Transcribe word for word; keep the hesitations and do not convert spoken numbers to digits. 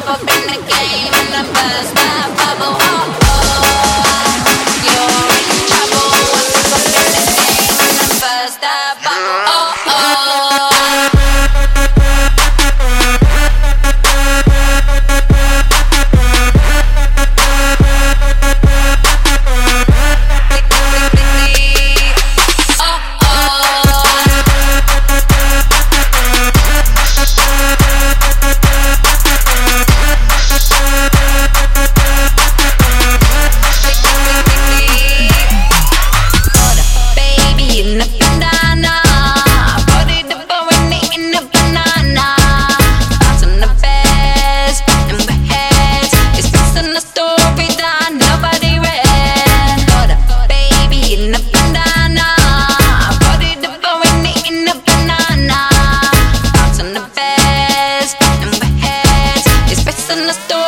up in the game and I burst that bubble. Oh oh, you're in trouble. I step up in the game and I burst that bubble. Oh oh. In the store.